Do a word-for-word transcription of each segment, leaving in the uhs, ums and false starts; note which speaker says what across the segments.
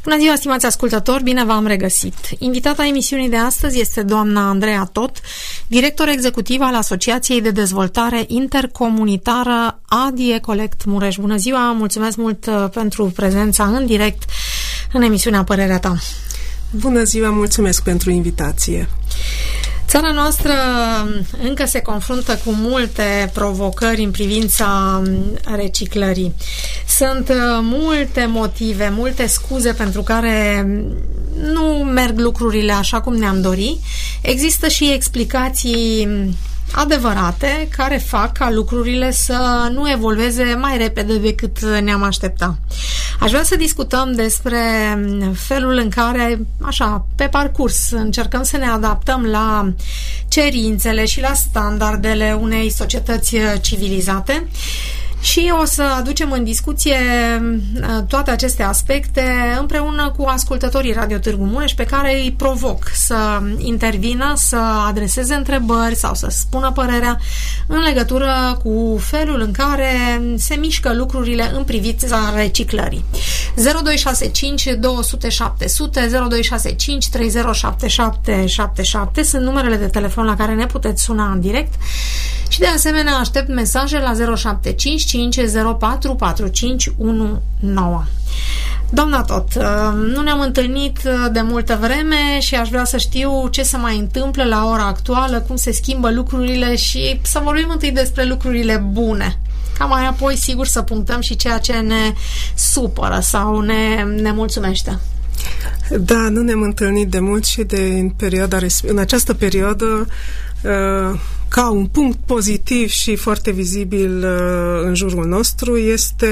Speaker 1: Bună ziua, stimați ascultători, bine v-am regăsit. Invitata emisiunii de astăzi este doamna Andreea Tot, director executiv al Asociației de Dezvoltare Intercomunitară Adie Colect Mureș. Bună ziua, mulțumesc mult pentru prezența în direct în emisiunea Părerea Ta.
Speaker 2: Bună ziua, mulțumesc pentru invitație.
Speaker 1: Țara noastră încă se confruntă cu multe provocări în privința reciclării. Sunt multe motive, multe scuze pentru care nu merg lucrurile așa cum ne-am dori. Există și explicații adevărate care fac ca lucrurile să nu evolueze mai repede decât ne-am aștepta. Aș vrea să discutăm despre felul în care, așa, pe parcurs, încercăm să ne adaptăm la cerințele și la standardele unei societăți civilizate. Și o să aducem în discuție toate aceste aspecte împreună cu ascultătorii Radio Târgu Mureș, pe care îi provoc să intervină, să adreseze întrebări sau să spună părerea în legătură cu felul în care se mișcă lucrurile în privința reciclării. zero doi șase cinci doi zero zero șapte zero zero, zero doi șase cinci trei zero șapte șapte șapte șapte sunt numerele de telefon la care ne puteți suna în direct și de asemenea aștept mesaje la zero șapte cinci cinci zero patru patru cinci unu nouă. Doamna Tot, nu ne-am întâlnit de multă vreme și aș vrea să știu ce se mai întâmplă la ora actuală, cum se schimbă lucrurile și să vorbim întâi despre lucrurile bune. Ca mai apoi, sigur, să punctăm și ceea ce ne supără sau ne, ne mulțumește.
Speaker 2: Da, nu ne-am întâlnit de mult și de în, perioada, în această perioadă ca un punct pozitiv și foarte vizibil în jurul nostru este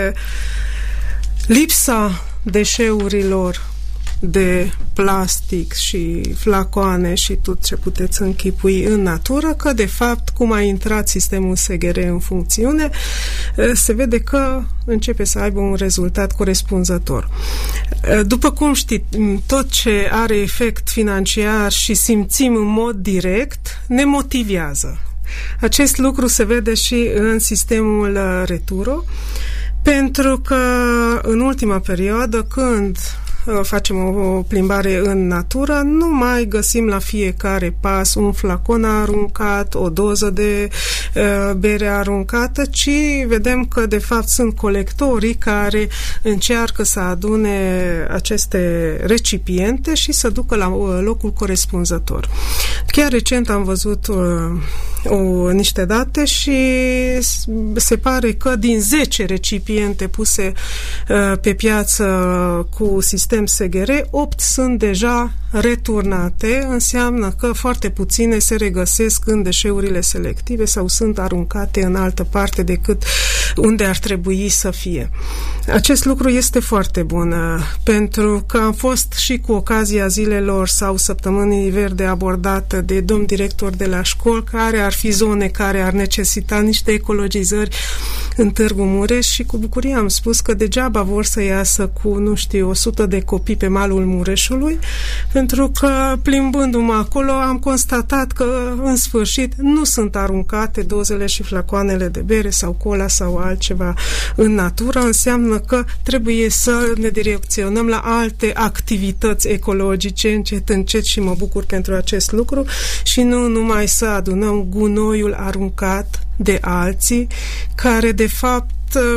Speaker 2: lipsa deșeurilor de plastic și flacoane și tot ce puteți închipui în natură, că de fapt, cum a intrat sistemul S G R în funcțiune, se vede că începe să aibă un rezultat corespunzător. După cum știți, tot ce are efect financiar și simțim în mod direct, ne motivează. Acest lucru se vede și în sistemul Returo, pentru că în ultima perioadă, când facem o plimbare în natură, nu mai găsim la fiecare pas un flacon aruncat, o doză de uh, bere aruncată, ci vedem că de fapt sunt colectorii care încearcă să adune aceste recipiente și să ducă la locul corespunzător. Chiar recent am văzut uh, o, niște date și se pare că din zece recipiente puse uh, pe piață cu sistem S G R, opt sunt deja returnate, înseamnă că foarte puține se regăsesc în deșeurile selective sau sunt aruncate în altă parte decât unde ar trebui să fie. Acest lucru este foarte bun, pentru că am fost și cu ocazia zilelor sau săptămânii verde abordată de domn director de la școli, care ar fi zone care ar necesita niște ecologizări în Târgu Mureș și cu bucurie am spus că degeaba vor să iasă cu, nu știu, o sută de copii pe malul Mureșului, pentru că plimbându-mă acolo am constatat că în sfârșit nu sunt aruncate dozele și flacoanele de bere sau cola sau altceva în natură. Înseamnă că trebuie să ne direcționăm la alte activități ecologice încet, încet și mă bucur pentru acest lucru și nu numai să adunăm gunoiul aruncat de alții care de fapt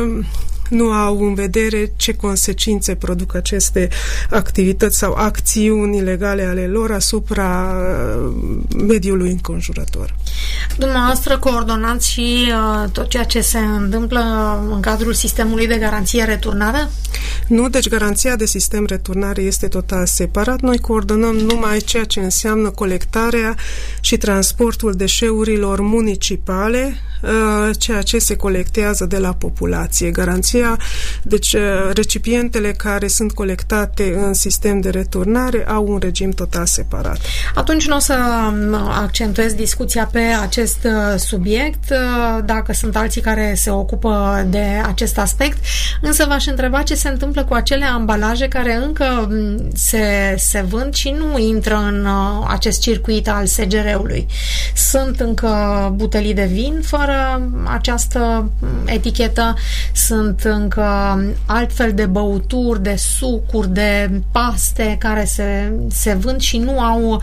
Speaker 2: nu au în vedere ce consecințe produc aceste activități sau acțiuni ilegale ale lor asupra mediului înconjurător.
Speaker 1: Dumneavoastră coordonați și uh, tot ceea ce se întâmplă în cadrul sistemului de garanție returnare?
Speaker 2: Nu, deci garanția de sistem returnare este total separat. Noi coordonăm numai ceea ce înseamnă colectarea și transportul deșeurilor municipale, uh, ceea ce se colectează de la populație. Garanția, deci uh, recipientele care sunt colectate în sistem de returnare au un regim total separat.
Speaker 1: Atunci nu o să accentuez discuția pe acest subiect, dacă sunt alții care se ocupă de acest aspect, însă v-aș întreba ce se întâmplă cu acele ambalaje care încă se, se vând și nu intră în acest circuit al S G R-ului. Sunt încă butelii de vin fără fără această etichetă, sunt încă altfel de băuturi, de sucuri, de paste care se, se vând și nu au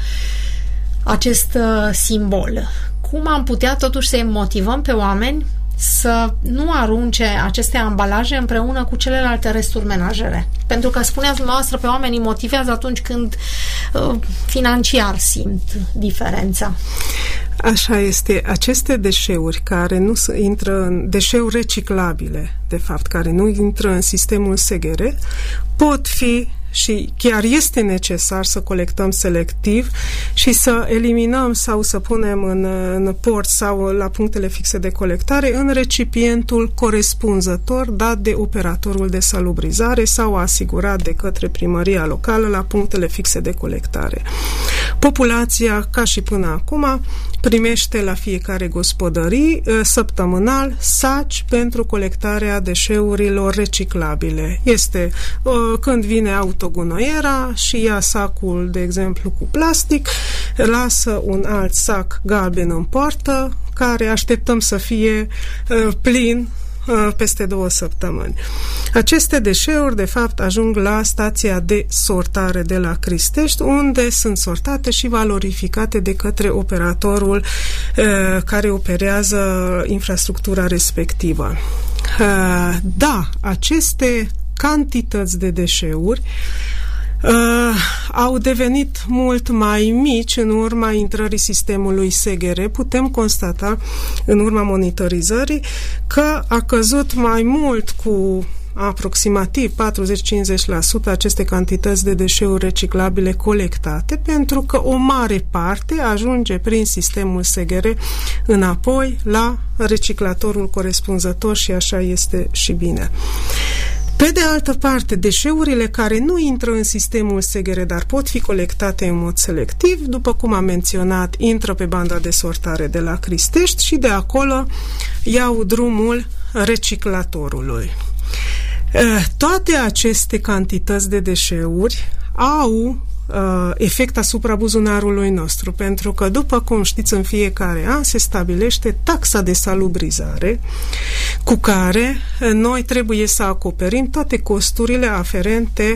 Speaker 1: acest simbol. Cum am putea totuși să-i motivăm pe oameni să nu arunce aceste ambalaje împreună cu celelalte resturi menajere? Pentru că, spuneați dumneavoastră, pe oamenii motivează atunci când uh, financiar simt diferența.
Speaker 2: Așa este. Aceste deșeuri care nu intră în deșeuri reciclabile, de fapt, care nu intră în sistemul S G R, pot fi și chiar este necesar să colectăm selectiv și să eliminăm sau să punem în, în port sau la punctele fixe de colectare în recipientul corespunzător dat de operatorul de salubrizare sau asigurat de către primăria locală la punctele fixe de colectare. Populația, ca și până acum, primește la fiecare gospodării săptămânal saci pentru colectarea deșeurilor reciclabile. Este când vine autogunoiera și ia sacul, de exemplu, cu plastic, lasă un alt sac galben în poartă, care așteptăm să fie plin peste două săptămâni. Aceste deșeuri, de fapt, ajung la stația de sortare de la Cristești, unde sunt sortate și valorificate de către operatorul uh, care operează infrastructura respectivă. Uh, da, aceste cantități de deșeuri Uh, au devenit mult mai mici în urma intrării sistemului S G R. Putem constata în urma monitorizării că a căzut mai mult cu aproximativ patruzeci-cincizeci la sută aceste cantități de deșeuri reciclabile colectate, pentru că o mare parte ajunge prin sistemul S G R înapoi la reciclatorul corespunzător și așa este și bine. Pe de altă parte, deșeurile care nu intră în sistemul S G R, dar pot fi colectate în mod selectiv, după cum am menționat, intră pe banda de sortare de la Cristești și de acolo iau drumul reciclatorului. Toate aceste cantități de deșeuri au efect asupra buzunarului nostru, pentru că, după cum știți, în fiecare an se stabilește taxa de salubrizare cu care noi trebuie să acoperim toate costurile aferente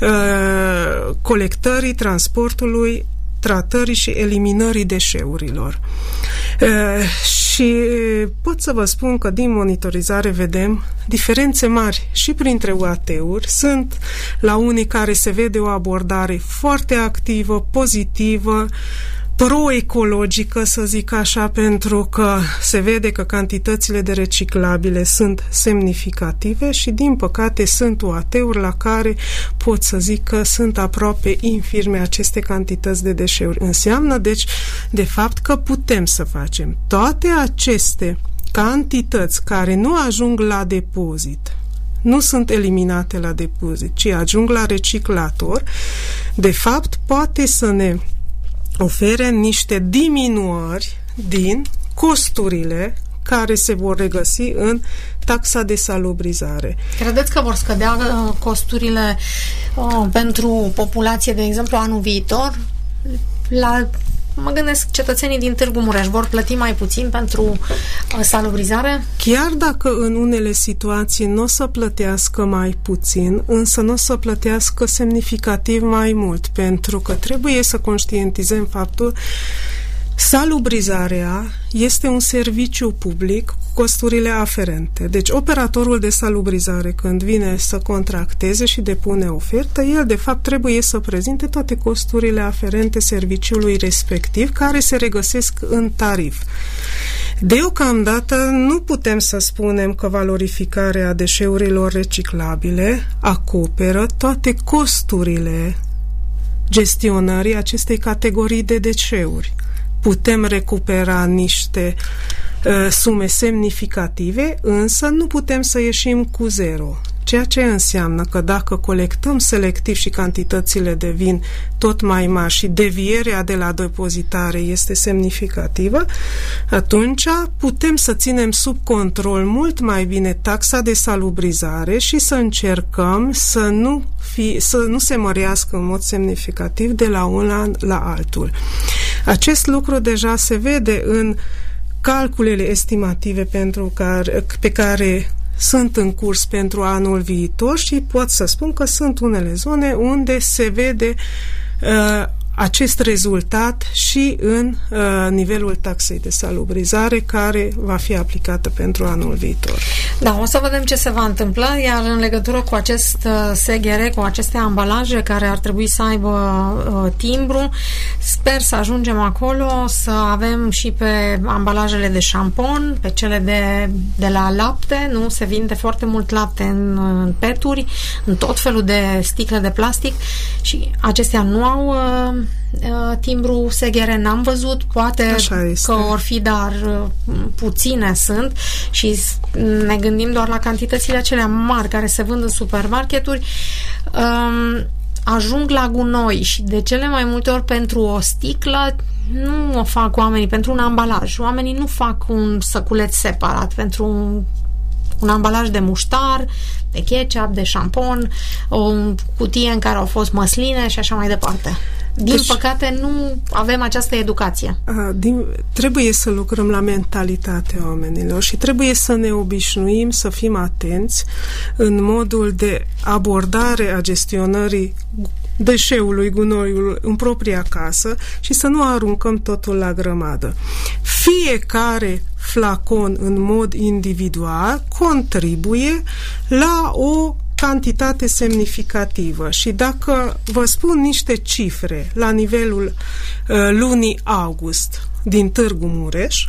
Speaker 2: uh, colectării, transportului, tratării și eliminării deșeurilor. Uh, și pot să vă spun că din monitorizare vedem diferențe mari și printre U A T-uri. Sunt la unii care se vede o abordare foarte activă, pozitivă, pro-ecologică, să zic așa, pentru că se vede că cantitățile de reciclabile sunt semnificative și, din păcate, sunt U A T-uri la care pot să zic că sunt aproape infirme aceste cantități de deșeuri. Înseamnă, deci, de fapt, că putem să facem toate aceste cantități care nu ajung la depozit, nu sunt eliminate la depozit, ci ajung la reciclator, de fapt, poate să ne ofere niște diminuări din costurile care se vor regăsi în taxa de salubrizare.
Speaker 1: Credeți că vor scădea uh, costurile uh, pentru populație, de exemplu, anul viitor? La, mă gândesc, cetățenii din Târgu Mureș vor plăti mai puțin pentru uh, salubrizare?
Speaker 2: Chiar dacă în unele situații nu o să plătească mai puțin, însă nu o să plătească semnificativ mai mult, pentru că trebuie să conștientizăm faptul salubrizarea este un serviciu public cu costurile aferente. Deci operatorul de salubrizare, când vine să contracteze și depune ofertă, el de fapt trebuie să prezinte toate costurile aferente serviciului respectiv, care se regăsesc în tarif. Deocamdată nu putem să spunem că valorificarea deșeurilor reciclabile acoperă toate costurile gestionării acestei categorii de deșeuri. Putem recupera niște uh, sume semnificative, însă nu putem să ieșim cu zero. Ceea ce înseamnă că dacă colectăm selectiv și cantitățile devin tot mai mari și devierea de la depozitare este semnificativă, atunci putem să ținem sub control mult mai bine taxa de salubrizare și să încercăm să nu, fi, să nu se mărească în mod semnificativ de la un an la altul. Acest lucru deja se vede în calculele estimative pentru care, pe care sunt în curs pentru anul viitor și pot să spun că sunt unele zone unde se vede uh, acest rezultat și în uh, nivelul taxei de salubrizare care va fi aplicată pentru anul viitor.
Speaker 1: Da, o să vedem ce se va întâmpla, iar în legătură cu acest uh, S G R, cu aceste ambalaje care ar trebui să aibă uh, timbru, sper să ajungem acolo, să avem și pe ambalajele de șampon, pe cele de, de la lapte, nu? Se vinde foarte mult lapte în, în peturi, în tot felul de sticle de plastic și acestea nu au uh, timbru S G R, n-am văzut, poate că or fi, dar puține sunt și ne gândim doar la cantitățile acelea mari care se vând în supermarketuri, um, ajung la gunoi și de cele mai multe ori pentru o sticlă nu o fac oamenii, pentru un ambalaj. Oamenii nu fac un săculeț separat pentru un un ambalaj de muștar, de ketchup, de șampon, o cutie în care au fost măsline și așa mai departe. Din deci, păcate, nu avem această educație.
Speaker 2: A, din, trebuie să lucrăm la mentalitatea oamenilor și trebuie să ne obișnuim să fim atenți în modul de abordare a gestionării deșeului, gunoiul în propria casă și să nu aruncăm totul la grămadă. Fiecare flacon în mod individual contribuie la o cantitate semnificativă și dacă vă spun niște cifre la nivelul uh, lunii august din Târgu Mureș,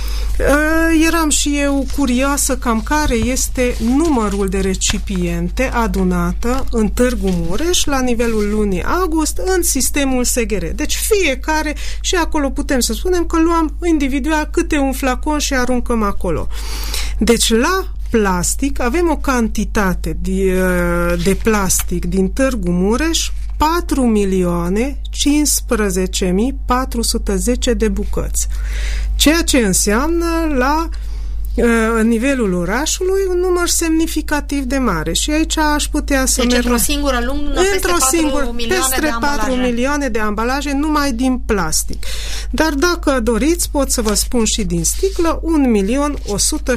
Speaker 2: uh, eram și eu curioasă cam care este numărul de recipiente adunată în Târgu Mureș la nivelul lunii august în sistemul S G R. Deci fiecare, și acolo putem să spunem că luăm individual câte un flacon și aruncăm acolo. Deci la plastic avem o cantitate de, de plastic din Târgu Mureș patru milioane cincisprezece mii patru sute zece de bucăți, ceea ce înseamnă la în nivelul orașului un număr semnificativ de mare și aici aș putea să
Speaker 1: deci
Speaker 2: merg
Speaker 1: într-o singură lună
Speaker 2: într-o singură, peste patru milioane de ambalaje numai din plastic. Dar dacă doriți, pot să vă spun și din sticlă un milion o sută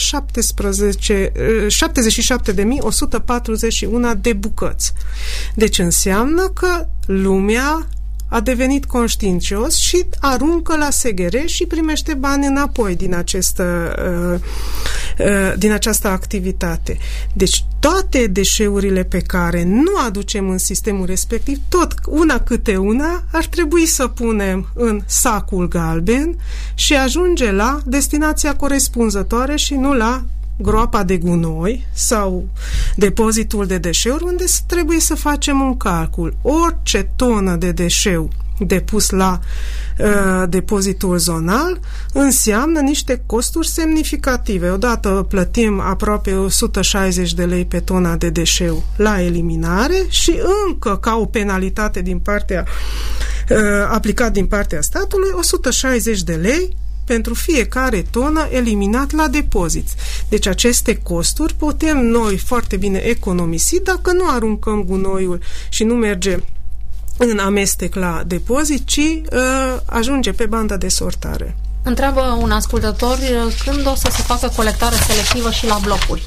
Speaker 2: șaptezeci și șapte de mii o sută patruzeci și unu de bucăți. Deci înseamnă că lumea a devenit conștiincios și aruncă la S G R și primește bani înapoi din, această, uh, uh, din această activitate. Deci toate deșeurile pe care nu aducem în sistemul respectiv, tot una câte una, ar trebui să punem în sacul galben și ajunge la destinația corespunzătoare și nu la groapa de gunoi sau depozitul de deșeuri, unde trebuie să facem un calcul. Orice tonă de deșeu depus la uh, depozitul zonal înseamnă niște costuri semnificative. Odată plătim aproape o sută șaizeci de lei pe tona de deșeu la eliminare și încă ca o penalitate din partea uh, aplicat din partea statului o sută șaizeci de lei pentru fiecare tonă eliminat la depozit. Deci aceste costuri putem noi foarte bine economisi dacă nu aruncăm gunoiul și nu merge în amestec la depozit, ci uh, ajunge pe banda de sortare.
Speaker 1: Întreabă un ascultător când o să se facă colectare selectivă și la blocuri.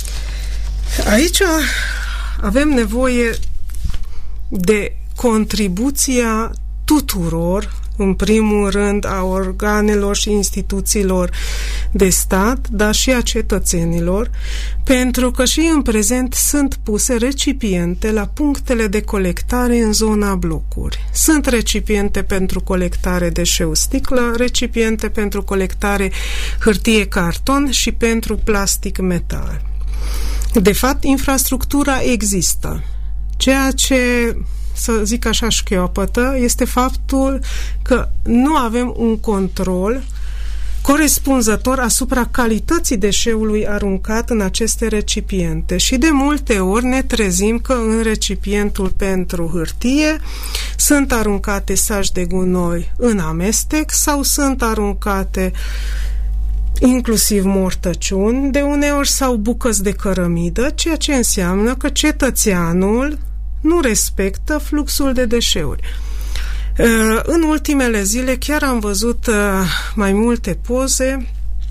Speaker 2: Aici avem nevoie de contribuția tuturor, în primul rând a organelor și instituțiilor de stat, dar și a cetățenilor, pentru că și în prezent sunt puse recipiente la punctele de colectare în zona blocuri. Sunt recipiente pentru colectare deșeu sticlă, recipiente pentru colectare hârtie carton și pentru plastic metal. De fapt, infrastructura există. Ceea ce, să zic așa, șchiopătă, este faptul că nu avem un control corespunzător asupra calității deșeului aruncat în aceste recipiente și de multe ori ne trezim că în recipientul pentru hârtie sunt aruncate saci de gunoi în amestec sau sunt aruncate inclusiv mortăciuni, de uneori sau bucăți de cărămidă, ceea ce înseamnă că cetățeanul nu respectă fluxul de deșeuri. În ultimele zile chiar am văzut mai multe poze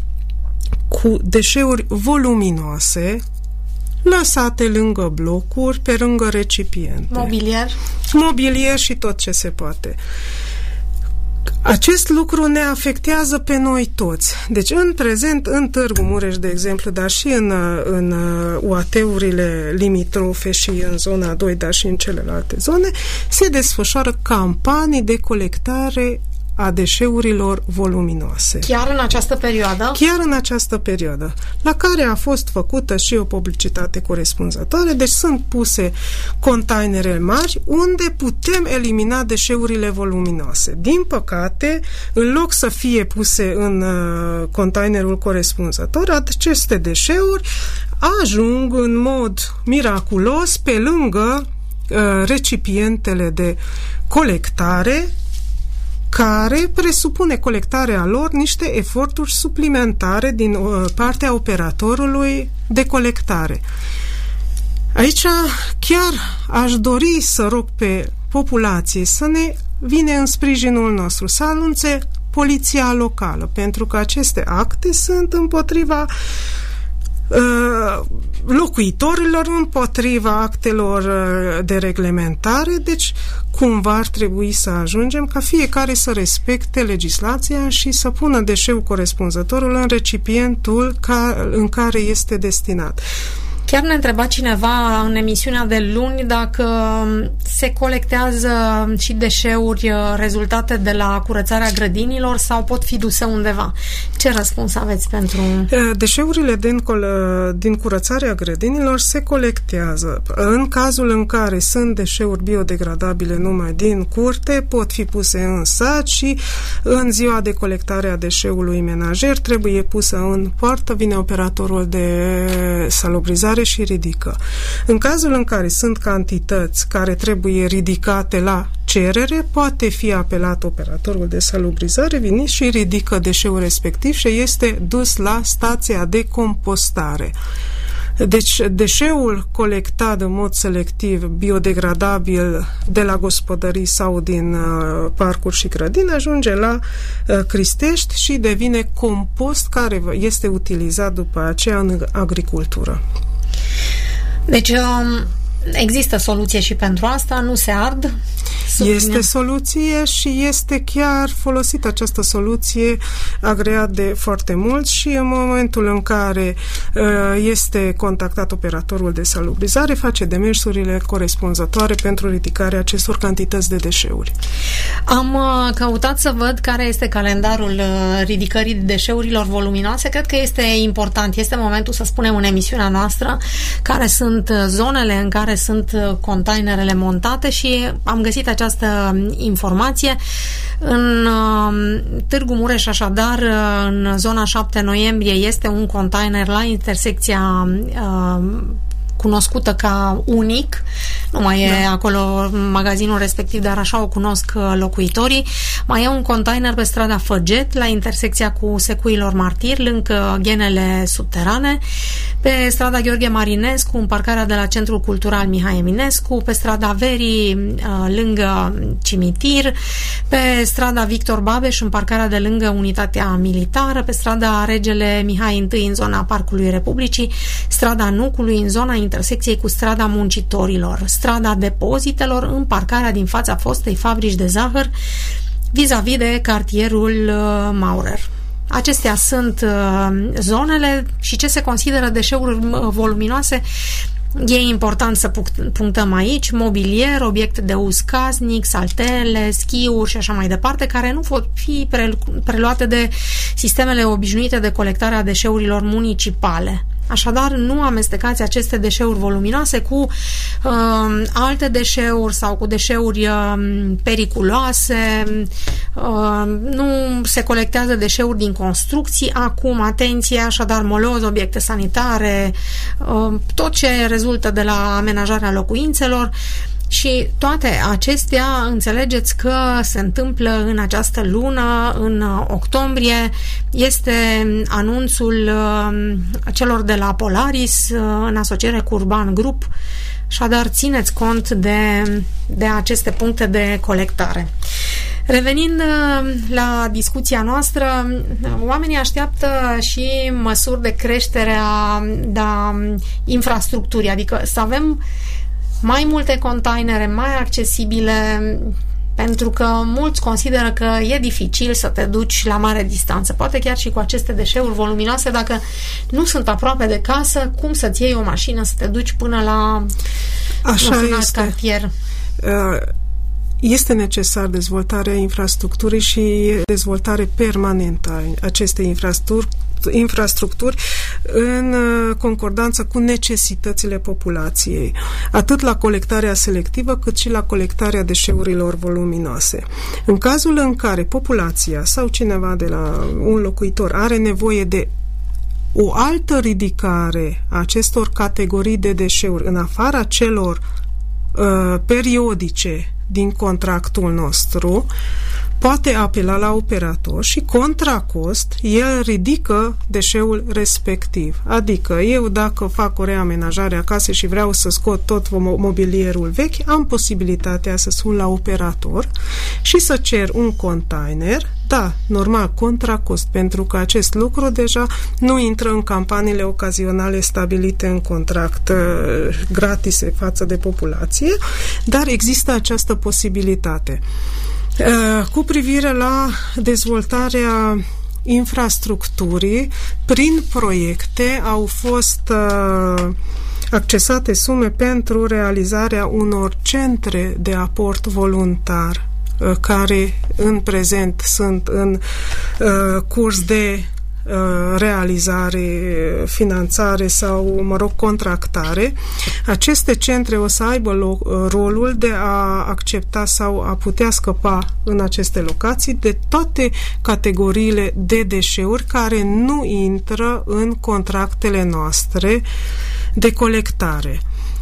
Speaker 2: cu deșeuri voluminoase lăsate lângă blocuri, pe lângă recipiente.
Speaker 1: Mobilier.
Speaker 2: Mobilier și tot ce se poate. Acest lucru ne afectează pe noi toți. Deci, în prezent, în Târgu Mureș, de exemplu, dar și în, în U A T-urile limitrofe și în zona doi, dar și în celelalte zone, se desfășoară campanii de colectare a deșeurilor voluminoase.
Speaker 1: Chiar în această perioadă?
Speaker 2: Chiar în această perioadă, la care a fost făcută și o publicitate corespunzătoare, deci sunt puse containere mari unde putem elimina deșeurile voluminoase. Din păcate, în loc să fie puse în uh, containerul corespunzător, aceste deșeuri ajung în mod miraculos pe lângă uh, recipientele de colectare, care presupune colectarea lor niște eforturi suplimentare din uh, partea operatorului de colectare. Aici chiar aș dori să rog pe populație să ne vină în sprijinul nostru, să anunțe poliția locală, pentru că aceste acte sunt împotriva locuitorilor, împotriva actelor de reglementare, deci cumva ar trebui să ajungem ca fiecare să respecte legislația și să pună deșeul corespunzătorul în recipientul ca, în care este destinat.
Speaker 1: Chiar ne întreba cineva în emisiunea de luni dacă se colectează și deșeuri rezultate de la curățarea grădinilor sau pot fi duse undeva. Ce răspuns aveți pentru...
Speaker 2: Deșeurile din, din curățarea grădinilor se colectează. În cazul în care sunt deșeuri biodegradabile numai din curte, pot fi puse în sat și în ziua de colectare a deșeului menajer trebuie pusă în poartă, vine operatorul de salubrizare și ridică. În cazul în care sunt cantități care trebuie ridicate la cerere, poate fi apelat operatorul de salubrizare, vine și ridică deșeul respectiv și este dus la stația de compostare. Deci, deșeul colectat în mod selectiv, biodegradabil de la gospodării sau din uh, parcuri și grădini, ajunge la uh, Cristești și devine compost care este utilizat după aceea în agricultură.
Speaker 1: Deci, um, există soluție și pentru asta, nu se ard?
Speaker 2: Este soluție și este chiar folosită această soluție agreat de foarte mult și în momentul în care uh, este contactat operatorul de salubrizare, face demersurile corespunzătoare pentru ridicarea acestor cantități de deșeuri.
Speaker 1: Am uh, căutat să văd care este calendarul uh, ridicării deșeurilor voluminoase. Cred că este important. Este momentul să spunem în emisiunea noastră care sunt zonele în care sunt containerele montate și am găsit această informație. În uh, Târgu Mureș, așadar, în zona șapte noiembrie, este un container la intersecția uh, cunoscută ca Unic, nu mai e da. acolo magazinul respectiv, dar așa o cunosc locuitorii. Mai e un container pe strada Făget, la intersecția cu Secuilor Martiri, lângă ghenele subterane, pe strada Gheorghe Marinescu, în parcarea de la Centrul Cultural Mihai Eminescu, pe strada Verii, lângă cimitir, pe strada Victor Babeș, în parcarea de lângă Unitatea Militară, pe strada Regele Mihai I, în zona Parcului Republicii, strada Nucului, în zona intersecției cu strada Muncitorilor, strada Depozitelor, în parcarea din fața fostei fabrici de zahăr, vis-a-vis de cartierul Maurer. Acestea sunt uh, zonele și ce se consideră deșeuri voluminoase. E important să punctăm aici mobilier, obiecte de uz casnic, saltele, schiuri și așa mai departe, care nu pot fi preluate de sistemele obișnuite de colectare a deșeurilor municipale. Așadar, nu amestecați aceste deșeuri voluminoase cu uh, alte deșeuri sau cu deșeuri uh, periculoase. Uh, nu se colectează deșeuri din construcții. Acum, atenție, așadar, moloz, obiecte sanitare, uh, tot ce rezultă de la amenajarea locuințelor. Și toate acestea, înțelegeți că se întâmplă în această lună, în octombrie. Este anunțul celor de la Polaris în asociere cu Urban Group. Așadar, țineți cont de, de aceste puncte de colectare. Revenind la discuția noastră, oamenii așteaptă și măsuri de creștere a da, infrastructurii, adică să avem mai multe containere mai accesibile, pentru că mulți consideră că e dificil să te duci la mare distanță. Poate chiar și cu aceste deșeuri voluminoase, dacă nu sunt aproape de casă, cum să-ți iei o mașină să te duci până la
Speaker 2: Așa
Speaker 1: un alt
Speaker 2: este.
Speaker 1: cartier?
Speaker 2: Este necesar dezvoltarea infrastructurii și dezvoltare permanentă a acestei infrastructuri infrastructuri în concordanță cu necesitățile populației, atât la colectarea selectivă cât și la colectarea deșeurilor voluminoase. În cazul în care populația sau cineva de la un locuitor are nevoie de o altă ridicare a acestor categorii de deșeuri în afara celor uh, periodice din contractul nostru, poate apela la operator și contra cost el ridică deșeul respectiv. Adică eu dacă fac o reamenajare a casei și vreau să scot tot mobilierul vechi, am posibilitatea să sun la operator și să cer un container, da, normal, contra cost, pentru că acest lucru deja nu intră în campaniile ocazionale stabilite în contract uh, gratise față de populație, dar există această posibilitate. Uh, cu privire la dezvoltarea infrastructurii, prin proiecte au fost uh, accesate sume pentru realizarea unor centre de aport voluntar uh, care în prezent sunt în uh, curs de realizare, finanțare sau, mă rog, contractare. Aceste centre o să aibă lo- rolul de a accepta sau a putea scăpa în aceste locații de toate categoriile de deșeuri care nu intră în contractele noastre de colectare.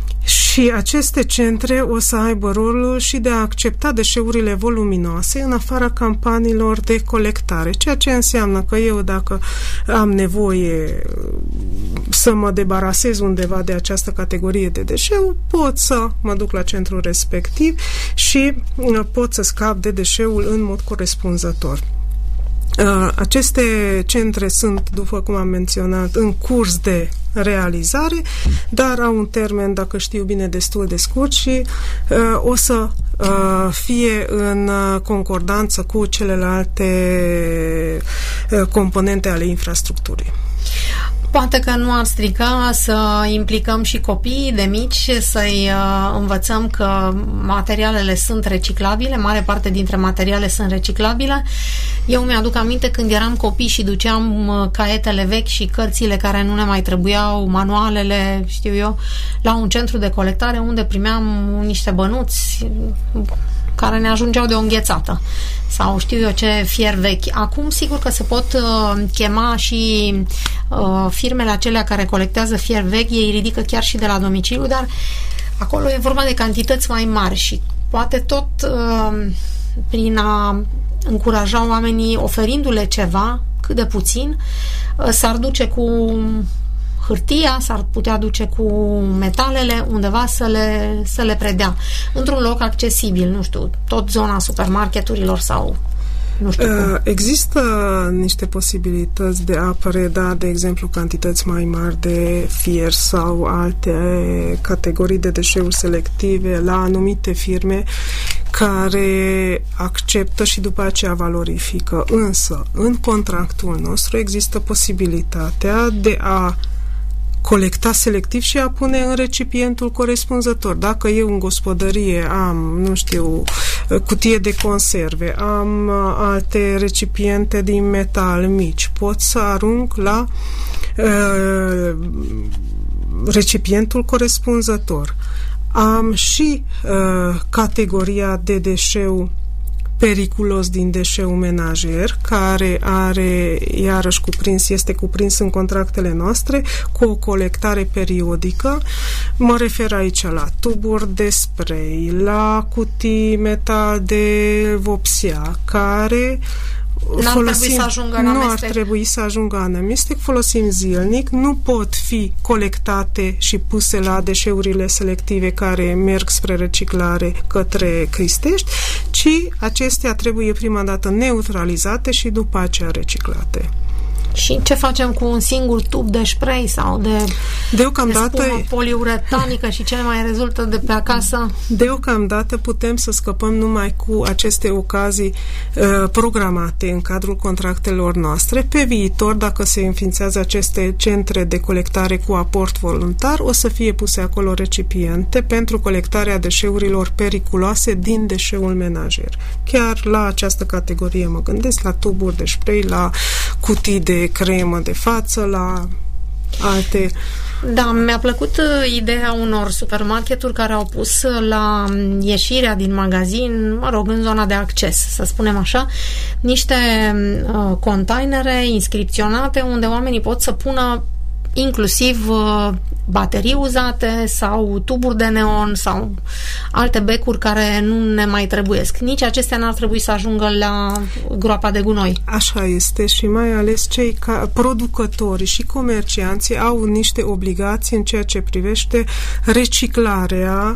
Speaker 2: Și aceste centre o să aibă rolul și de a accepta deșeurile voluminoase în afara campaniilor de colectare, ceea ce înseamnă că eu, dacă am nevoie să mă debarasez undeva de această categorie de deșeu, pot să mă duc la centrul respectiv și pot să scap de deșeul în mod corespunzător. Aceste centre sunt, după cum am menționat, în curs de realizare, dar au un termen, dacă știu bine, destul de scurt și uh, o să uh, fie în concordanță cu celelalte uh, componente ale infrastructurii.
Speaker 1: Poate că nu ar strica să implicăm și copiii de mici, să-i uh, învățăm că materialele sunt reciclabile, mare parte dintre materiale sunt reciclabile. Eu mi-aduc aminte când eram copii și duceam uh, caietele vechi și cărțile care nu ne mai trebuiau, manualele, știu eu, la un centru de colectare unde primeam niște bănuți care ne ajungeau de o înghețată sau știu eu ce fier vechi. Acum sigur că se pot uh, chema și uh, firmele acelea care colectează fier vechi, ei ridică chiar și de la domiciliu, dar acolo e vorba de cantități mai mari și poate tot uh, prin a încuraja oamenii oferindu-le ceva, cât de puțin, uh, s-ar duce cu hârtia, s-ar putea duce cu metalele undeva să le, să le predea într-un loc accesibil, nu știu, tot zona supermarketurilor sau nu știu cum.
Speaker 2: Există niște posibilități de a preda, de exemplu, cantități mai mari de fier sau alte categorii de deșeuri selective la anumite firme care acceptă și după aceea valorifică. Însă, în contractul nostru există posibilitatea de a colecta selectiv și a pune în recipientul corespunzător. Dacă eu în gospodărie am, nu știu, cutie de conserve, am alte recipiente din metal mici, pot să arunc la uh, recipientul corespunzător. Am și uh, categoria de deșeu periculos din deșeu menajer, care are, iarăși cuprins, este cuprins în contractele noastre, cu o colectare periodică. Mă refer aici la tuburi de spray, la cutii metal de vopsea, care
Speaker 1: N-ar
Speaker 2: folosim,
Speaker 1: trebui să ajungă în
Speaker 2: nu
Speaker 1: amestec.
Speaker 2: ar trebui să ajungă în amestec, folosim zilnic, nu pot fi colectate și puse la deșeurile selective care merg spre reciclare către Cristești, ci ci acestea trebuie prima dată neutralizate și după aceea reciclate.
Speaker 1: Și ce facem cu un singur tub de spray sau de,
Speaker 2: Deocamdată,
Speaker 1: de spumă poliuretanică și ce mai rezultă de pe acasă?
Speaker 2: Deocamdată putem să scăpăm numai cu aceste ocazii uh, programate în cadrul contractelor noastre. Pe viitor, dacă se înființează aceste centre de colectare cu aport voluntar, o să fie puse acolo recipiente pentru colectarea deșeurilor periculoase din deșeul menajer. Chiar la această categorie mă gândesc, la tuburi de spray, la cutii de cremă de față, la alte...
Speaker 1: Da, mi-a plăcut ideea unor supermarketuri care au pus la ieșirea din magazin, mă rog, în zona de acces, să spunem așa, niște uh, containere inscripționate unde oamenii pot să pună inclusiv uh, baterii uzate sau tuburi de neon sau alte becuri care nu ne mai trebuiesc. Nici acestea n-ar trebui să ajungă la groapa de gunoi.
Speaker 2: Așa este și mai ales cei ca producători și comercianții au niște obligații în ceea ce privește reciclarea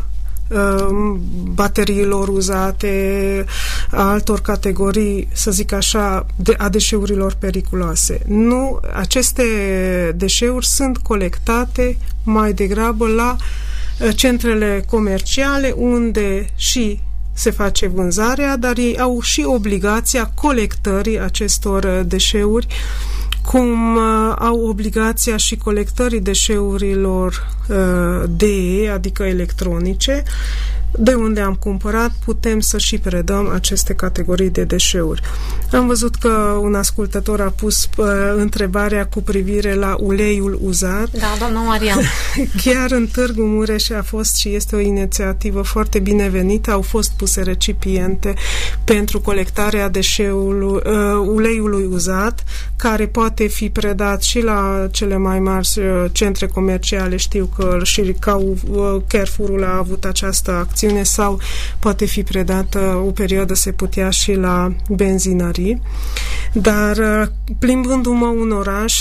Speaker 2: bateriilor uzate, a altor categorii, să zic așa, de, a deșeurilor periculoase. Nu, aceste deșeuri sunt colectate mai degrabă la centrele comerciale unde și se face vânzarea, dar ei au și obligația colectării acestor deșeuri, cum uh, au obligația și colectării deșeurilor uh, D E, adică electronice, de unde am cumpărat, putem să și predăm aceste categorii de deșeuri. Am văzut că un ascultător a pus uh, întrebarea cu privire la uleiul uzat.
Speaker 1: Da, doamna Maria.
Speaker 2: Chiar în Târgu Mureș a fost și este o inițiativă foarte binevenită. Au fost puse recipiente pentru colectarea deșeului, uh, uleiului uzat, care poate fi predat și la cele mai mari uh, centre comerciale. Știu că și ca uh, Carrefour-ul a avut această acțiune, sau poate fi predată o perioadă, se putea și la benzinării. Dar plimbându-mă un oraș,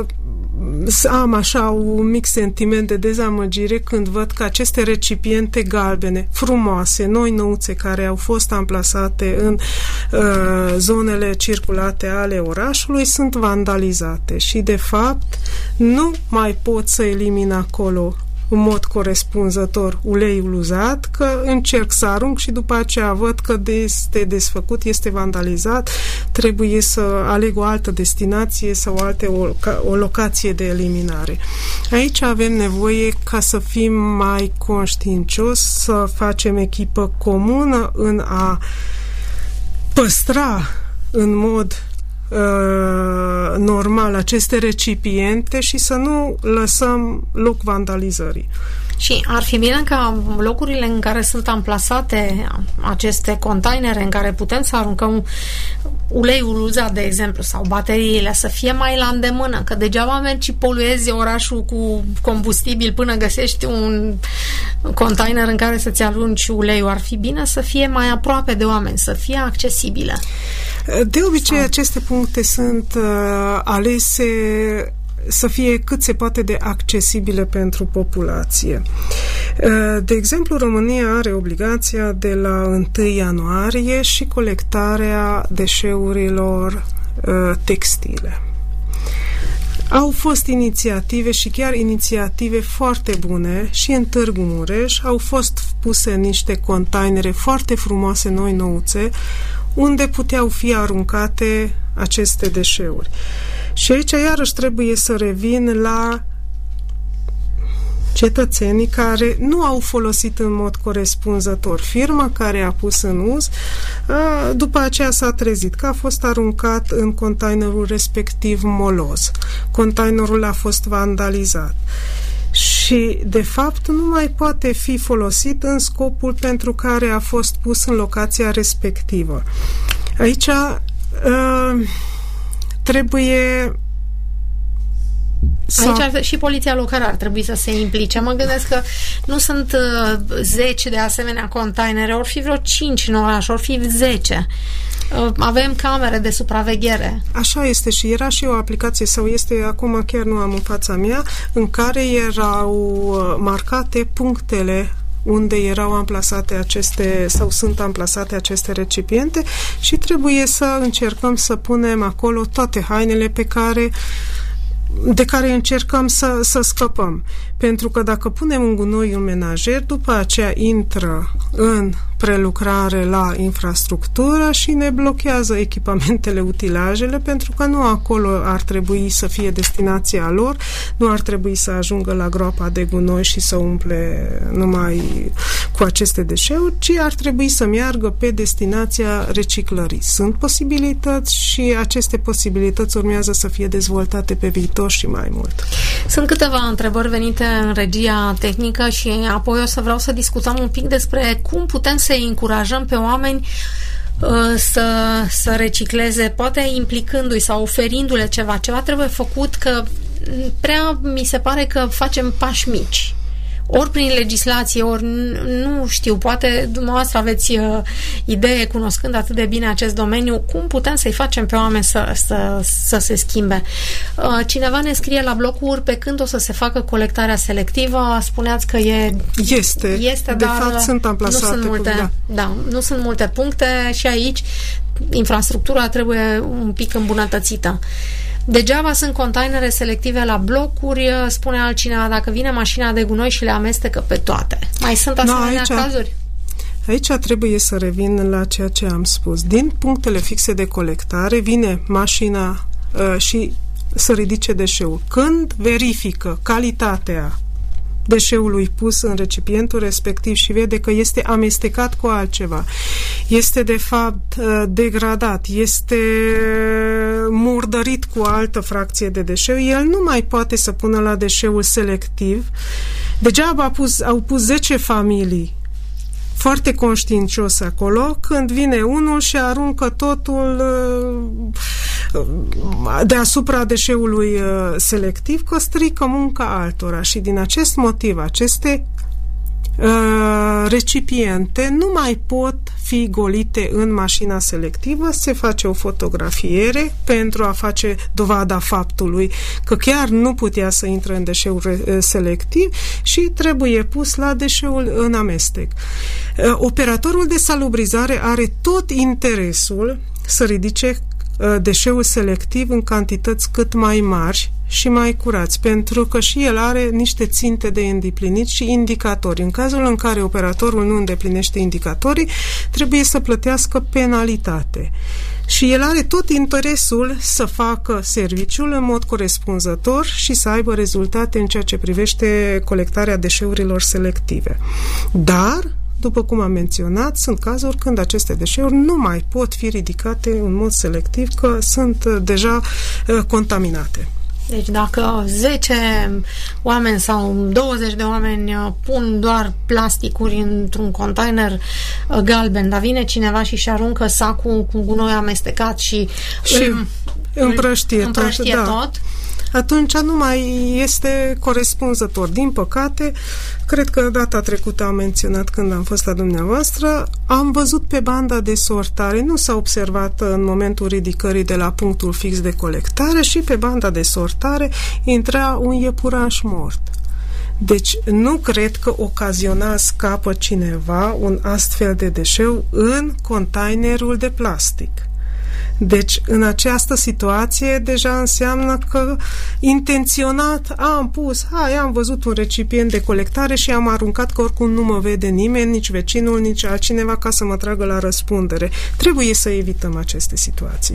Speaker 2: am așa un mic sentiment de dezamăgire când văd că aceste recipiente galbene, frumoase, noi nouțe, care au fost amplasate în uh, zonele circulate ale orașului, sunt vandalizate și de fapt nu mai pot să elimin acolo în mod corespunzător uleiul uzat, că încerc să arunc și după aceea văd că este desfăcut, este vandalizat, trebuie să aleg o altă destinație sau alte, o, o locație de eliminare. Aici avem nevoie ca să fim mai conștiincios, să facem echipă comună în a păstra în mod normal aceste recipiente și să nu lăsăm loc vandalizării.
Speaker 1: Și ar fi bine ca locurile în care sunt amplasate aceste containere în care putem să aruncăm uleiul uzat, de exemplu, sau bateriile, să fie mai la îndemână, că degeaba mergi și poluezi orașul cu combustibil până găsești un container în care să-ți arunci uleiul. Ar fi bine să fie mai aproape de oameni, să fie accesibile.
Speaker 2: De obicei,
Speaker 1: sau...
Speaker 2: aceste puncte sunt uh, alese să fie cât se poate de accesibile pentru populație. De exemplu, România are obligația de la întâi ianuarie și colectarea deșeurilor textile. Au fost inițiative și chiar inițiative foarte bune și în Târgu Mureș au fost puse niște containere foarte frumoase, noi nouțe, unde puteau fi aruncate aceste deșeuri. Și aici iarăși trebuie să revin la cetățenii care nu au folosit în mod corespunzător firma care a pus în uz, după aceea s-a trezit că a fost aruncat în containerul respectiv moloz. Containerul a fost vandalizat și, de fapt, nu mai poate fi folosit în scopul pentru care a fost pus în locația respectivă. Aici uh, trebuie
Speaker 1: Aici ar, și poliția locală ar trebui să se implice. Mă gândesc că nu sunt uh, zeci de asemenea containere, ori fi vreo cinci în oraș, ori fi zece. Uh, avem camere de supraveghere.
Speaker 2: Așa este și era și o aplicație, sau este, acum chiar nu am în fața mea, în care erau marcate punctele unde erau amplasate aceste sau sunt amplasate aceste recipiente și trebuie să încercăm să punem acolo toate hainele pe care de care încercăm să, să scăpăm. Pentru că dacă punem un gunoi în menajer, după aceea intră în prelucrare la infrastructură și ne blochează echipamentele, utilajele, pentru că nu acolo ar trebui să fie destinația lor, nu ar trebui să ajungă la groapa de gunoi și să umple numai cu aceste deșeuri, ci ar trebui să meargă pe destinația reciclării. Sunt posibilități și aceste posibilități urmează să fie dezvoltate pe viitor și mai mult.
Speaker 1: Sunt câteva întrebări venite în regia tehnică și apoi o să vreau să discutăm un pic despre cum putem să încurajăm pe oameni uh, să, să recicleze, poate implicându-i sau oferindu-le ceva. Ceva trebuie făcut, că prea mi se pare că facem pași mici. Ori prin legislație, ori nu știu, poate dumneavoastră aveți uh, idee, cunoscând atât de bine acest domeniu, cum putem să-i facem pe oameni să, să, să se schimbe. Uh, cineva ne scrie la blocuri pe când o să se facă colectarea selectivă, spuneați că e...
Speaker 2: Este,
Speaker 1: este
Speaker 2: de
Speaker 1: dar
Speaker 2: fapt sunt amplasate.
Speaker 1: Nu sunt multe,
Speaker 2: da.
Speaker 1: Da, nu sunt multe puncte și aici infrastructura trebuie un pic îmbunătățită. Degeaba sunt containere selective la blocuri, spune altcineva, dacă vine mașina de gunoi și le amestecă pe toate. Mai sunt asemenea no, aici, cazuri?
Speaker 2: Aici trebuie să revin la ceea ce am spus. Din punctele fixe de colectare vine mașina uh, și să ridice deșeul. Când verifică calitatea deșeului pus în recipientul respectiv și vede că este amestecat cu altceva, este de fapt degradat, este murdărit cu altă fracție de deșeu, el nu mai poate să pună la deșeul selectiv. Degeaba a pus, au pus zece familii foarte conștiincios acolo, când vine unul și aruncă totul deasupra deșeului selectiv, că strică munca altora. Și din acest motiv, aceste uh, recipiente nu mai pot fi golite în mașina selectivă, se face o fotografiere pentru a face dovada faptului că chiar nu putea să intre în deșeul selectiv și trebuie pus la deșeul în amestec. Operatorul de salubrizare are tot interesul să ridice deșeul selectiv în cantități cât mai mari și mai curați, pentru că și el are niște ținte de îndeplinit și indicatori. În cazul în care operatorul nu îndeplinește indicatorii, trebuie să plătească penalitate. Și el are tot interesul să facă serviciul în mod corespunzător și să aibă rezultate în ceea ce privește colectarea deșeurilor selective. Dar după cum am menționat, sunt cazuri când aceste deșeuri nu mai pot fi ridicate în mod selectiv, că sunt deja uh, contaminate.
Speaker 1: Deci dacă zece oameni sau douăzeci de oameni pun doar plasticuri într-un container galben, dar vine cineva și-și aruncă sacul cu gunoi amestecat și,
Speaker 2: și îl, împrăștie,
Speaker 1: împrăștie tot, tot,
Speaker 2: atunci nu mai este corespunzător. Din păcate, cred că data trecută am menționat când am fost la dumneavoastră, am văzut pe banda de sortare, nu s-a observat în momentul ridicării de la punctul fix de colectare, și pe banda de sortare intra un iepuraș mort. Deci nu cred că ocazional scapă cineva un astfel de deșeu în containerul de plastic. Deci, în această situație, deja înseamnă că intenționat am pus, hai, am văzut un recipient de colectare și am aruncat, că oricum nu mă vede nimeni, nici vecinul, nici altcineva, ca să mă tragă la răspundere. Trebuie să evităm aceste situații.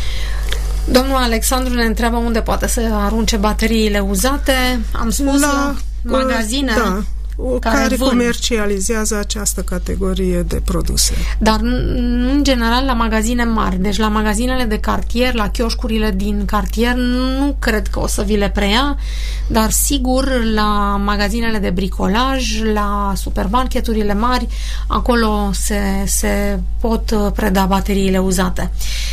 Speaker 1: Domnul Alexandru ne întreabă unde poate să arunce bateriile uzate. Am spus la, la magazine.
Speaker 2: Da. Care, care comercializează această categorie de produse.
Speaker 1: Dar în general la magazine mari, deci la magazinele de cartier, la chioșcurile din cartier, nu cred că o să vi le preia, dar sigur la magazinele de bricolaj, la supermarketurile mari, acolo se, se pot preda bateriile uzate.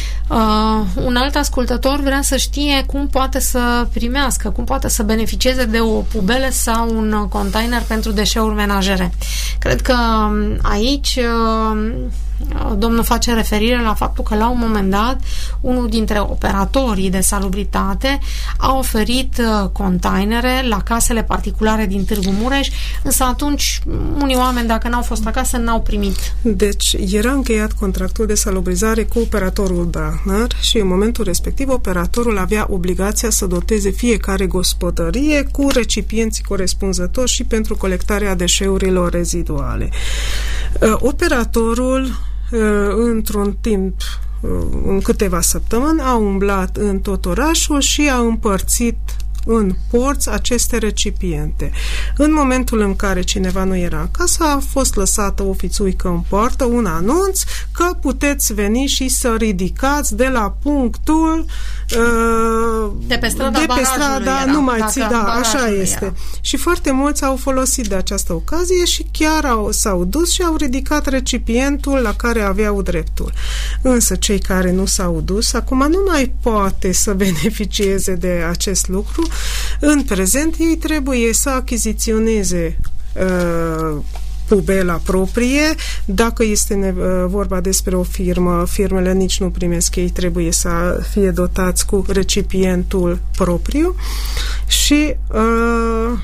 Speaker 1: Uh, un alt ascultător vrea să știe cum poate să primească, cum poate să beneficieze de o pubele sau un container pentru deșeuri menajere. Cred că aici uh, domnul face referire la faptul că la un moment dat unul dintre operatorii de salubritate a oferit containere la casele particulare din Târgu Mureș, însă atunci unii oameni, dacă n-au fost acasă, n-au primit.
Speaker 2: Deci era încheiat contractul de salubrizare cu operatorul Dahner și în momentul respectiv operatorul avea obligația să doteze fiecare gospodărie cu recipienții corespunzători și pentru colectarea deșeurilor reziduale. Operatorul, într-un timp, în câteva săptămâni, a umblat în tot orașul și a împărțit în porți aceste recipiente. În momentul în care cineva nu era acasă, a fost lăsată o fițuică în poartă, un anunț că puteți veni și să ridicați de la punctul uh,
Speaker 1: de pe strada,
Speaker 2: de pe strada
Speaker 1: era,
Speaker 2: nu mai ți, da, așa este.
Speaker 1: Era.
Speaker 2: Și foarte mulți au folosit de această ocazie și chiar au, s-au dus și au ridicat recipientul la care aveau dreptul. Însă cei care nu s-au dus, acum nu mai poate să beneficieze de acest lucru. În prezent ei trebuie să achiziționeze uh, pubela proprie. Dacă este vorba despre o firmă, firmele nici nu primesc, ei trebuie să fie dotați cu recipientul propriu și uh,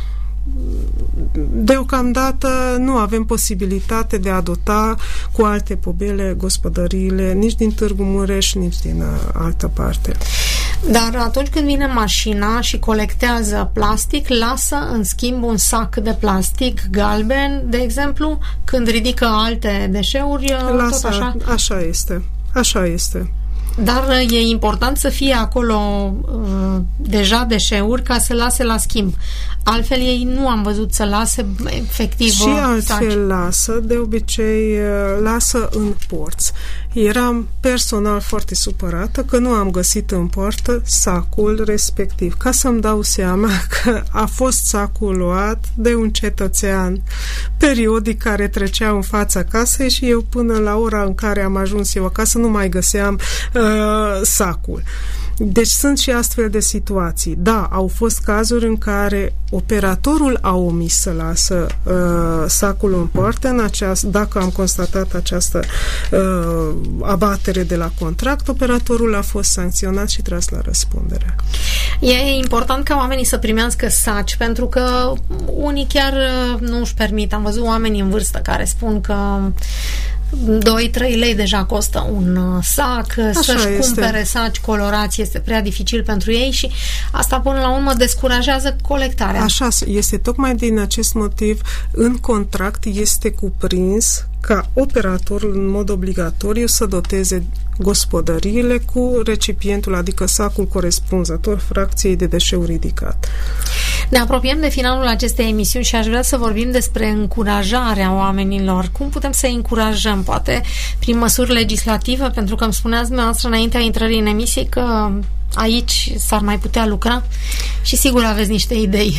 Speaker 2: deocamdată nu avem posibilitate de a dota cu alte pubele gospodăriile nici din Târgu Mureș, nici din uh, altă parte.
Speaker 1: Dar atunci când vine mașina și colectează plastic, lasă în schimb un sac de plastic galben, de exemplu, când ridică alte deșeuri,
Speaker 2: lasă,
Speaker 1: tot așa?
Speaker 2: Așa este. Așa este.
Speaker 1: Dar e important să fie acolo uh, deja deșeuri ca să lase la schimb. Altfel ei nu am văzut să lase efectiv
Speaker 2: și altfel saci. Lasă, de obicei lasă în porți. Eram personal foarte supărată că nu am găsit în poartă sacul respectiv, ca să-mi dau seama că a fost sacul luat de un cetățean periodic care trecea în fața casei și eu până la ora în care am ajuns eu acasă nu mai găseam uh, sacul. Deci sunt și astfel de situații. Da, au fost cazuri în care operatorul a omis să lasă uh, sacul în poartă. În aceast, dacă am constatat această uh, abatere de la contract, operatorul a fost sancționat și tras la răspundere.
Speaker 1: E important ca oamenii să primească saci, pentru că unii chiar nu își permit. Am văzut oameni în vârstă care spun că doi trei lei deja costă un sac, așa să-și este. Cumpere saci colorați este prea dificil pentru ei și asta până la urmă descurajează colectarea.
Speaker 2: Așa este, tocmai din acest motiv în contract este cuprins ca operatorul în mod obligatoriu să doteze gospodăriile cu recipientul, adică sacul corespunzător fracției de deșeu ridicat.
Speaker 1: Ne apropiem de finalul acestei emisiuni și aș vrea să vorbim despre încurajarea oamenilor. Cum putem să încurajăm? Poate prin măsuri legislative, pentru că îmi spuneați dumneavoastră înaintea intrării în emisie că aici s-ar mai putea lucra și sigur aveți niște idei.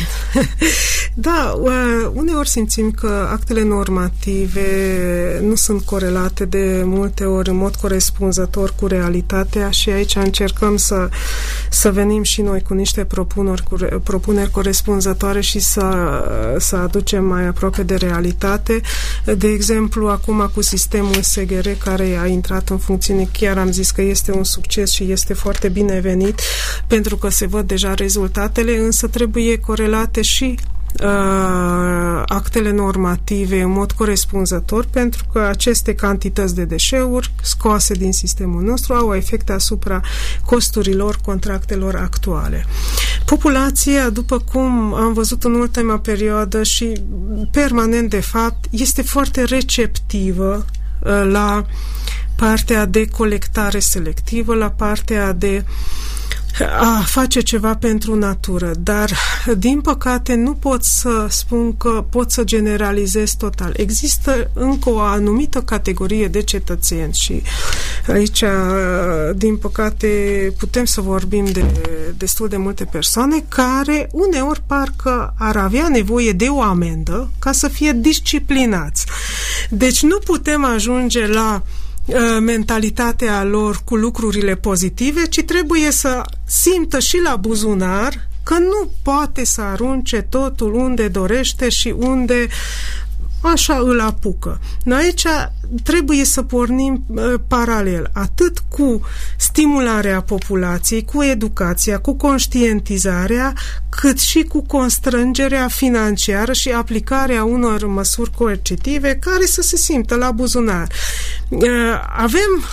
Speaker 2: Da, uneori simțim că actele normative nu sunt corelate de multe ori în mod corespunzător cu realitatea și aici încercăm să, să venim și noi cu niște propuneri, cu, propuneri corespunzătoare și să, să aducem mai aproape de realitate. De exemplu, acum cu sistemul S G R care a intrat în funcțiune, chiar am zis că este un succes și este foarte binevenit pentru că se văd deja rezultatele, însă trebuie corelate și uh, actele normative în mod corespunzător, pentru că aceste cantități de deșeuri scoase din sistemul nostru au efecte asupra costurilor contractelor actuale. Populația, după cum am văzut în ultima perioadă și permanent de fapt, este foarte receptivă uh, la partea de colectare selectivă, la partea de a face ceva pentru natură, dar din păcate nu pot să spun că pot să generalizez total. Există încă o anumită categorie de cetățeni și aici, din păcate, putem să vorbim de destul de multe persoane care uneori parcă ar avea nevoie de o amendă ca să fie disciplinați. Deci nu putem ajunge la mentalitatea lor cu lucrurile pozitive, ci trebuie să simtă și la buzunar că nu poate să arunce totul unde dorește și unde așa îl apucă. Noi aici trebuie să pornim uh, paralel, atât cu stimularea populației, cu educația, cu conștientizarea, cât și cu constrângerea financiară și aplicarea unor măsuri coercitive care să se simtă la buzunar. Uh, avem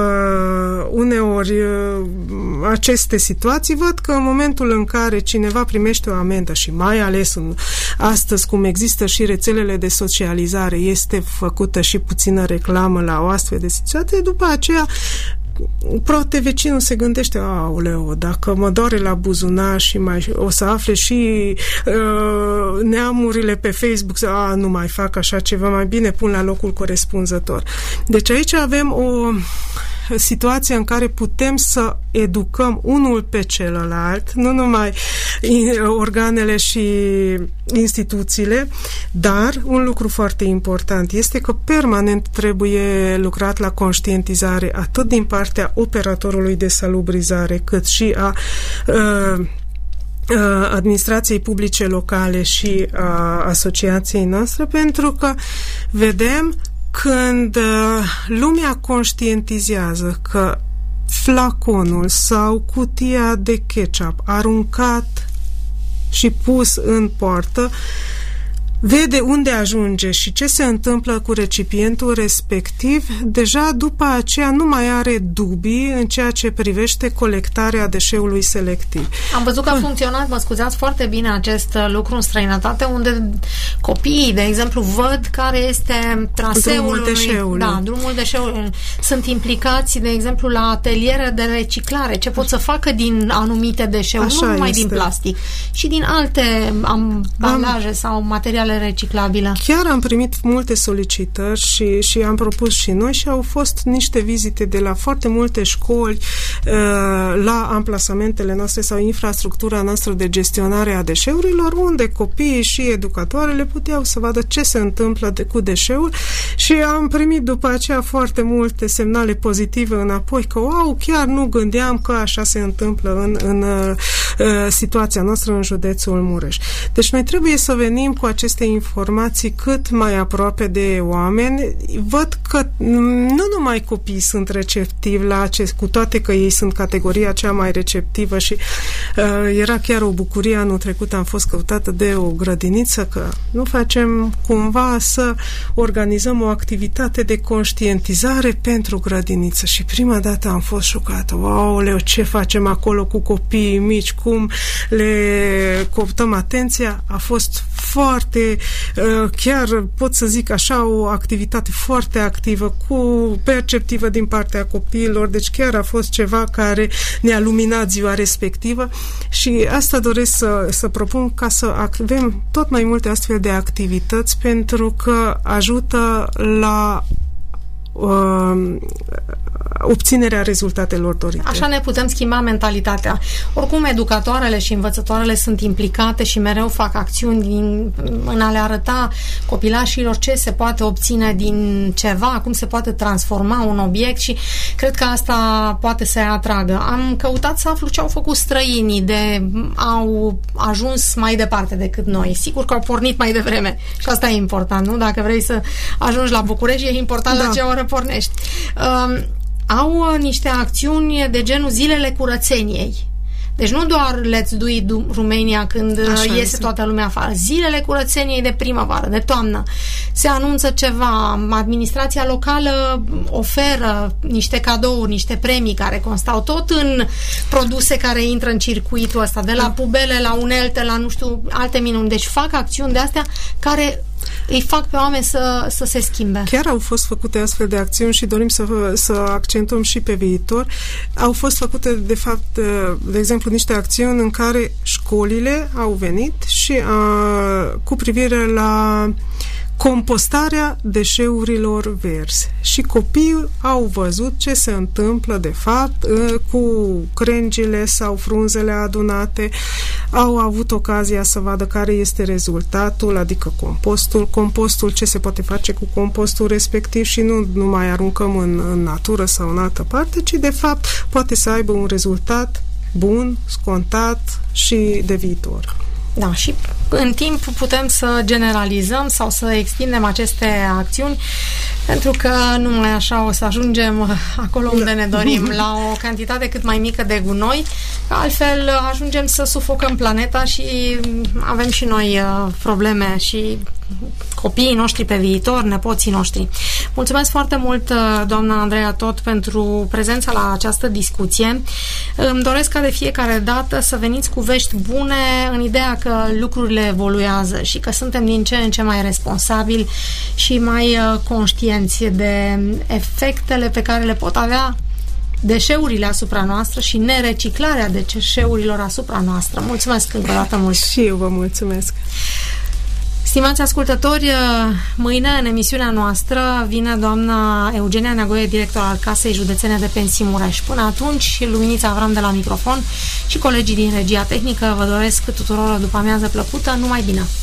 Speaker 2: uh, uneori uh, aceste situații, văd că în momentul în care cineva primește o amendă și mai ales în, astăzi, cum există și rețelele de socializare, este făcută și puțină reclamă la o astfel de situație, după aceea poate vecinul se gândește, aoleu, dacă mă doare la buzunar și mai, o să afle și uh, neamurile pe Facebook, a, nu mai fac așa ceva, mai bine pun la locul corespunzător. Deci aici avem o situație în care putem să educăm unul pe celălalt, nu numai organele și instituțiile, dar un lucru foarte important este că permanent trebuie lucrat la conștientizare atât din partea operatorului de salubrizare cât și a uh, administrației publice locale și a asociației noastre, pentru că vedem când lumea conștientizează că flaconul sau cutia de ketchup aruncat și pus în poartă vede unde ajunge și ce se întâmplă cu recipientul respectiv, deja după aceea nu mai are dubii în ceea ce privește colectarea deșeului selectiv.
Speaker 1: Am văzut că a funcționat, mă scuzați, foarte bine acest lucru în străinătate, unde copiii, de exemplu, văd care este traseul
Speaker 2: drumul deșeului.
Speaker 1: Da, drumul deșeului. Sunt implicați, de exemplu, la ateliere de reciclare, ce pot să facă din anumite deșeuri,
Speaker 2: Așa
Speaker 1: nu numai
Speaker 2: este.
Speaker 1: din plastic, și din alte ambalaje am... sau materiale reciclabile.
Speaker 2: Chiar am primit multe solicitări și, și am propus și noi și au fost niște vizite de la foarte multe școli uh, la amplasamentele noastre sau infrastructura noastră de gestionare a deșeurilor, unde copiii și educatoarele puteau să vadă ce se întâmplă de, cu deșeul și am primit după aceea foarte multe semnale pozitive înapoi că, wow, chiar nu gândeam că așa se întâmplă în, în uh, situația noastră în județul Mureș. Deci noi trebuie să venim cu aceste informații cât mai aproape de oameni. Văd că nu numai copiii sunt receptivi la acest, cu toate că ei sunt categoria cea mai receptivă și uh, era chiar o bucurie anul trecut, am fost căutată de o grădiniță că nu facem cumva să organizăm o activitate de conștientizare pentru grădiniță și prima dată am fost șocată. Wow, ce facem acolo cu copiii mici, cum le coptăm atenția? A fost foarte, chiar pot să zic așa, o activitate foarte activă, cu perceptivă din partea copiilor, deci chiar a fost ceva care ne-a luminat ziua respectivă și asta doresc să, să propun ca să avem tot mai multe astfel de activități pentru că ajută la uh, obținerea rezultatelor dorite.
Speaker 1: Așa ne putem schimba mentalitatea. Oricum, educatoarele și învățătoarele sunt implicate și mereu fac acțiuni din, în a le arăta copilașilor ce se poate obține din ceva, cum se poate transforma un obiect și cred că asta poate să-i atragă. Am căutat să aflu ce au făcut străinii, de au ajuns mai departe decât noi. Sigur că au pornit mai devreme și asta e important, nu? Dacă vrei să ajungi la București, e important da. la ce oră pornești. Um, au niște acțiuni de genul zilele curățeniei. Deci nu doar Let's Do It Romania când Așa iese este. toată lumea afară. Zilele curățeniei de primăvară, de toamnă. Se anunță ceva, administrația locală oferă niște cadouri, niște premii care constau tot în produse care intră în circuitul ăsta, de la pubele, la unelte, la nu știu, alte minuni. Deci fac acțiuni de astea care îi fac pe oameni să, să se schimbe.
Speaker 2: Chiar au fost făcute astfel de acțiuni și dorim să, să accentuăm și pe viitor. Au fost făcute, de fapt, de exemplu, niște acțiuni în care școlile au venit și a, cu privire la compostarea deșeurilor verzi. Și copiii au văzut ce se întâmplă, de fapt, cu crengile sau frunzele adunate. Au avut ocazia să vadă care este rezultatul, adică compostul, compostul, ce se poate face cu compostul respectiv și nu, nu mai aruncăm în, în natură sau în altă parte, ci, de fapt, poate să aibă un rezultat bun, scontat și de viitor.
Speaker 1: Da, și în timp putem să generalizăm sau să extindem aceste acțiuni, pentru că numai așa o să ajungem acolo unde ne dorim, la o cantitate cât mai mică de gunoi, altfel ajungem să sufocăm planeta și avem și noi probleme și copiii noștri pe viitor, nepoții noștri. Mulțumesc foarte mult, doamna Andreea Tot, pentru prezența la această discuție. Îmi doresc ca de fiecare dată să veniți cu vești bune, în ideea că lucrurile evoluează și că suntem din ce în ce mai responsabili și mai conștienți de efectele pe care le pot avea deșeurile asupra noastră și nereciclarea deșeurilor asupra noastră. Mulțumesc încă o dată mult!
Speaker 2: Și eu vă mulțumesc!
Speaker 1: Stimați ascultători, mâine în emisiunea noastră vine doamna Eugenia Neagoie, director al Casei Județene de Pensii Mureș. Până atunci, Luminița Avram de la microfon și colegii din regia tehnică vă doresc tuturor o după-amiază plăcută. Numai bine!